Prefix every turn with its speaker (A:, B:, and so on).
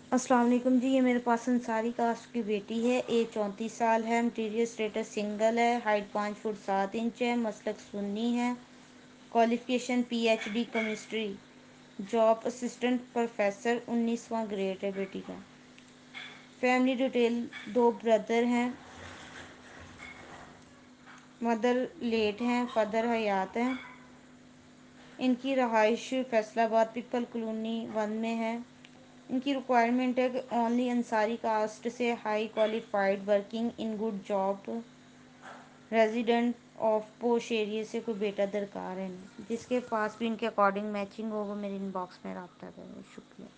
A: अस्सलाम वालेकुम जी। ये मेरे पास अंसारी कास्ट की बेटी है। एज 34 साल है। मटीरियल स्टेटस सिंगल है। हाइट 5 फुट 7 इंच है। मसलक सुन्नी है। Qualification PhD chemistry. Job assistant professor. 19वां ग्रेड है बेटी का। फैमिली डिटेल, दो ब्रदर हैं। मदर लेट हैं, फादर हयात हैं। इनकी रहाइश फैसलाबाद पीपल कॉलोनी 1 में है। इनकी रिक्वायरमेंट है कि ओनली अंसारी कास्ट से high qualified working in good job resident of posh area से कोई बेटा दरकार है। जिसके पास भी इनके अकॉर्डिंग मैचिंग हो वो मेरे इनबॉक्स में रब्ता करें। शुक्रिया।